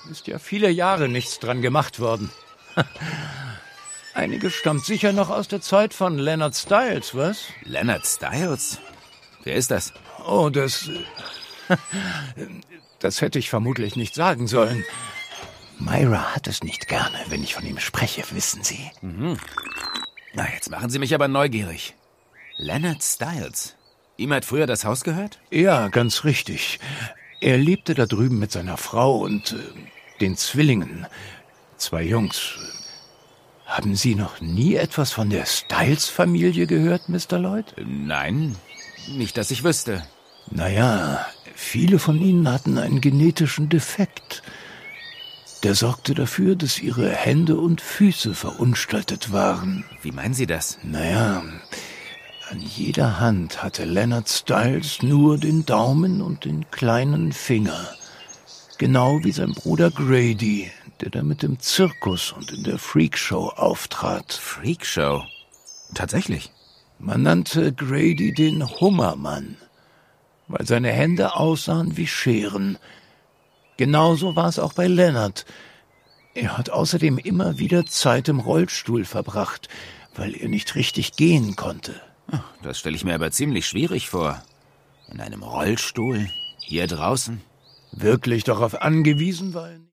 Ist ja viele Jahre nichts dran gemacht worden. Einige stammt sicher noch aus der Zeit von Leonard Styles, was? Leonard Styles? Wer ist das? Oh, das hätte ich vermutlich nicht sagen sollen. Myra hat es nicht gerne, wenn ich von ihm spreche, wissen Sie. Mhm. Na, jetzt machen Sie mich aber neugierig. Leonard Styles. Ihm hat früher das Haus gehört? Ja, ganz richtig. Er lebte da drüben mit seiner Frau und den Zwillingen. 2 Jungs. Haben Sie noch nie etwas von der Styles-Familie gehört, Mr. Lloyd? Nein, nicht, dass ich wüsste. Naja, viele von ihnen hatten einen genetischen Defekt. Der sorgte dafür, dass ihre Hände und Füße verunstaltet waren. Wie meinen Sie das? Naja, an jeder Hand hatte Leonard Styles nur den Daumen und den kleinen Finger. Genau wie sein Bruder Grady, der da mit dem Zirkus und in der Freakshow auftrat. Freakshow? Tatsächlich? Man nannte Grady den Hummermann, weil seine Hände aussahen wie Scheren. Genauso war es auch bei Leonard. Er hat außerdem immer wieder Zeit im Rollstuhl verbracht, weil er nicht richtig gehen konnte. Das stelle ich mir aber ziemlich schwierig vor. In einem Rollstuhl, hier draußen. Wirklich darauf angewiesen war er nicht.